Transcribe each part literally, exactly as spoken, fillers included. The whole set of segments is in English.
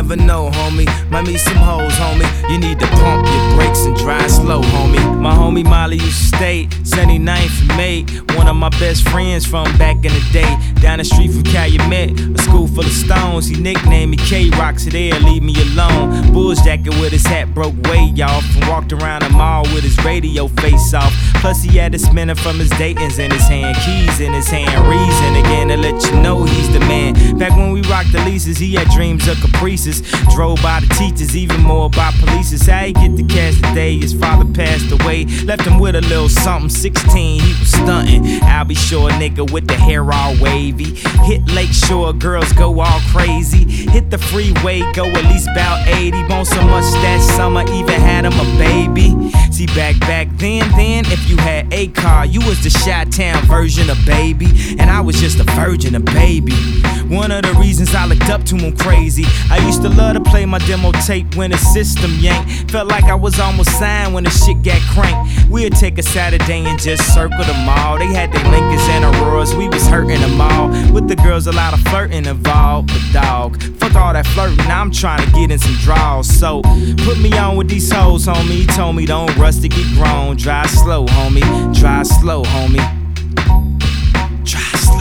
never know, homie. Might meet some hoes, homie. You need to pump your brakes and drive slow, homie. My homie Molly used to stay seventy-ninth and May. One of my best friends from back in the day. Down the street from Calumet, a school full of stones. He nicknamed me K-Rock, so there, leave me alone. Bulls jacket with his hat broke way off, and walked around the mall with his radio face off. Plus he had a spinner from his Dayton's in his hand, keys in his hand. Reason again to let you know he's the man. Back when we rocked the leases, he had dreams of caprices. Drove by the teachers, even more by police. How he get the cash today? His father passed away, left him with a little something. Sixteen, he was stunting. I'll be sure, nigga with the hair all wavy. Hit Lake Shore, girls go all crazy. Hit the freeway, go at least about eighty. Want so much that summer, even had him a baby. See, back back then, then if you had a car, you was the Chi-Town version of Baby, and I was just a virgin of Baby. One of the reasons I looked up to him crazy, I used to love to play my demo tape when the system yanked. Felt like I was almost signed when the shit got cranked. We'd take a Saturday and just circle the mall. They had their Lincolns and Auroras, we was hurting them all. With the girls, a lot of flirting involved, but dog, fuck all that flirting, I'm trying to get in some draws. So, put me on with these hoes, homie. He told me don't rush to get grown. Drive slow, homie. Drive slow, homie. Drive slow.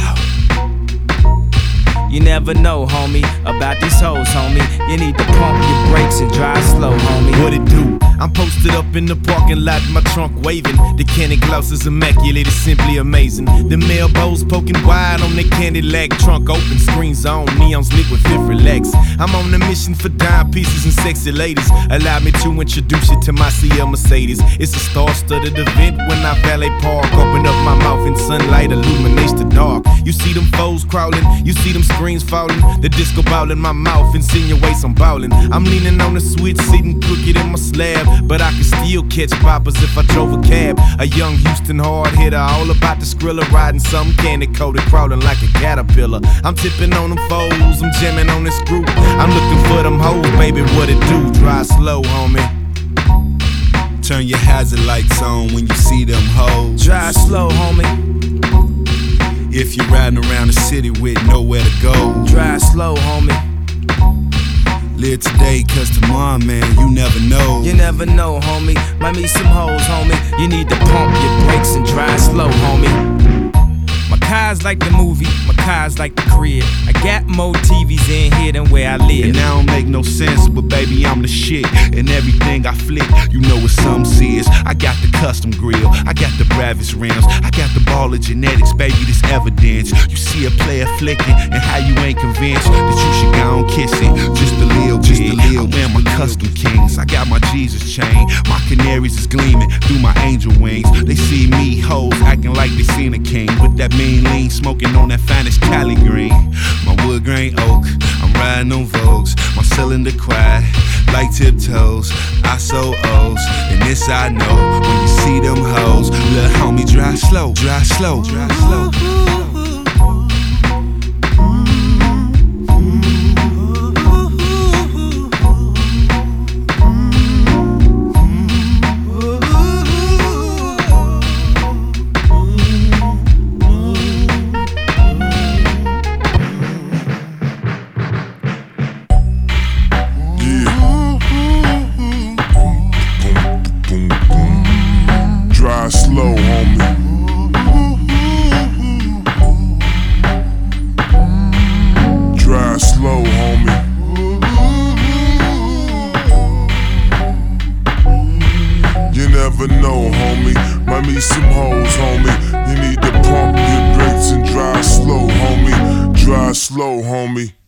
You never know, homie, about these hoes, homie. You need to pump your brakes and drive slow, homie. What it do? I'm posted up in the parking lot, my trunk waving. The candy gloss is immaculate, it's simply amazing. The elbows poking wide on the candy lag, trunk open, screens on, neons lit with fifth relax. I'm on a mission for dime pieces and sexy ladies. Allow me to introduce you to my C L Mercedes. It's a star-studded event when I valet park. Open up my mouth and sunlight illuminates the dark. You see them foes crawling, you see them screens falling. The disco ball in my mouth insinuates I'm ballin'. I'm leaning on the switch, sitting crooked in my slab, but I can still catch poppers if I drove a cab. A young Houston hard hitter, all about the Skrilla, riding some candy coated, crawling like a caterpillar. I'm tipping on them foes, I'm jamming on this group. I'm looking for them hoes, baby, what it do? Drive slow, homie. Turn your hazard lights on when you see them hoes. Drive slow, homie. If you're riding around the city with nowhere to go, drive slow, homie. Live today, cause tomorrow, man, you never know. You never know, homie. Might meet some hoes, homie. You need to pump your brakes and drive slow, homie. My car's like the movie, my car's like the crib. I got more T Vs in here than where I live. And that don't make no sense, but baby, I'm the shit. And everything I flick, you know what some says. I got the custom grill, I got the Bravis rims, I got the ball of genetics, baby, this evidence. You see a player flicking, and how you ain't convinced that you should go and kiss it. Just a little just bit, a little I wear my custom kings, I got my Jesus chain. My canaries is gleaming through my angel wings. They see me, hoes, acting like they seen a king. With that mean lean, smoking on that finest Cali green. My wood grain oak, I'm riding on Vogues. My cylinder quiet, like tiptoes. I so O's, and this I know. When you see them hoes, little homie, drive slow, drive slow, drive slow. Drive slow, homie. Drive slow, homie. You never know, homie. Might meet some hoes, homie. You need to pump your brakes and drive slow, homie. Drive slow, homie.